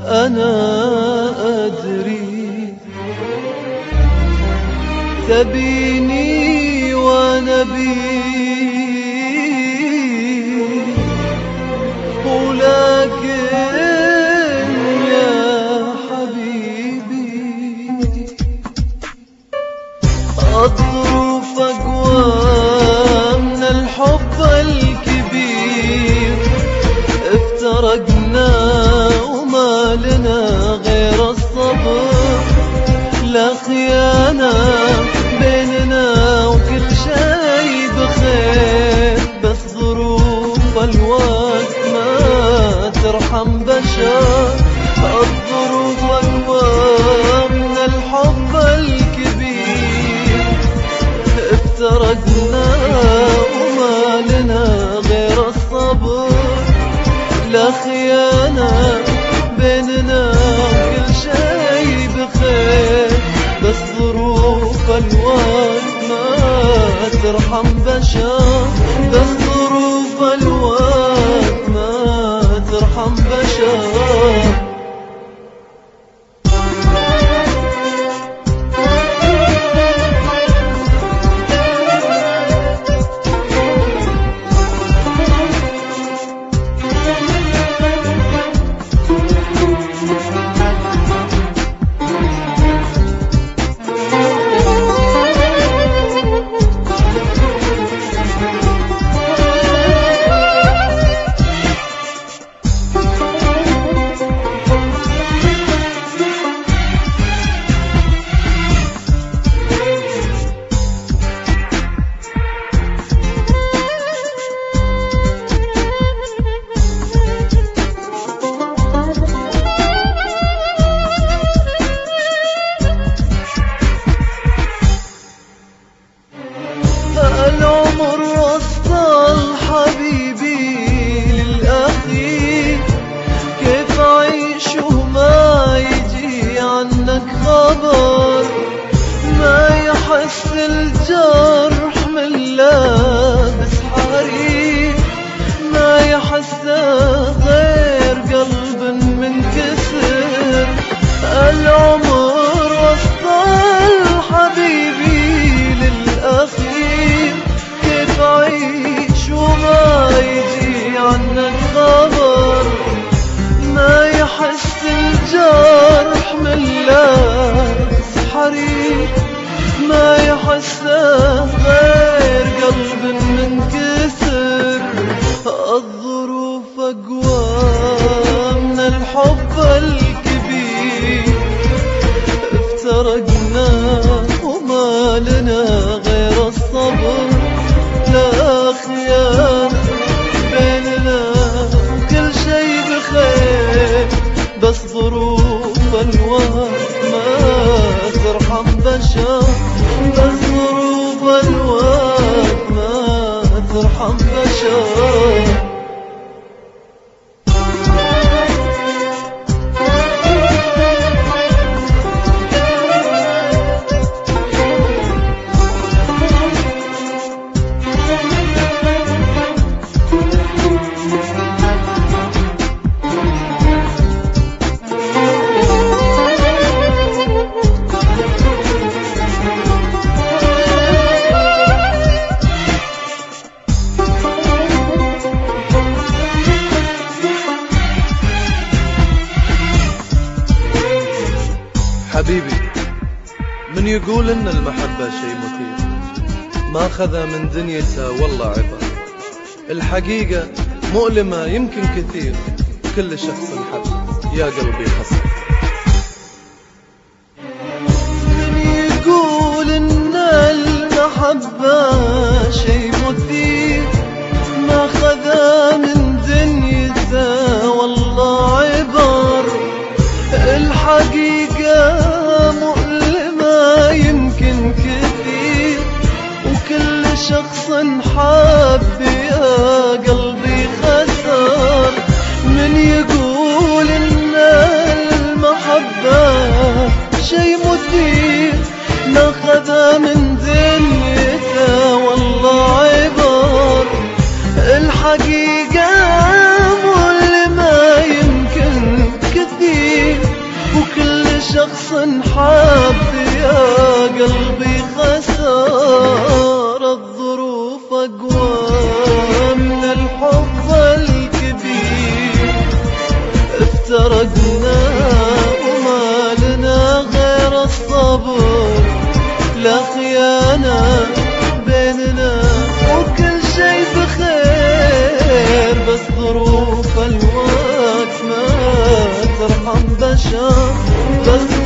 أنا أدري تبيني وأنا بيك، ولكن يا حبيبي الظروف أقوى من الحب الكبير، افترقنا وما لنا غير الصبر، لا خيانة بيننا وكل شي بخير، بس ظروف الوقت ما ترحم بشر. الظروف أقوى من الحب الكبير، افترقنا وما لنا غير الصبر، لا خيانة بيننا كل شي بخير، بس ظروف الوقت ما ترحم بشر، بس ظروف الوقت ما ترحم بشر. العمر وصل حبيبي للأخير، كيف أعيش وما يجي عنك خبر، ما يحس الجرح من لابس حرير، ما يحس غير قلب منكسر. العمر وصل حبيبي للأخير، كيف أعيش وما يجي عنك خبر، ما يحس الجرح من لابس حرير، ما يحس غير قلب منكسر. الظروف أقوى من الحب الكبير، افترقنا وما لنا غير الصبر، لا خيانة بيننا كل شي بخير، بس ظروف الوقت ما ترحم بشر، بس ظروف الوقت ما ترحم بشر. حبيبي من يقول ان المحبة شي مثير، ما خذا من دنيته والله عبر، الحقيقة مؤلمة يمكن كثير، كل شخص حب يا قلبي حسن. من يقول ان المحبة شي مثير، ما خذا من دنيته والله عبر، الحقيقة مؤلمة يمكن كثير، وكل شخص حاب يا قلبي خسر. من يقول ان المحبة شي مثير، ما خذا من دنيته والله عبر، الحقيقة مؤلمة يمكن كثير، شخص حاب يا قلبي خسارة، الظروف أقوى من الحب الكبير، افترقنا وما لنا غير الصبر، لا خيانة بيننا وكل شي بخير، بس ظروف الوقت ما ترحم بشر، بس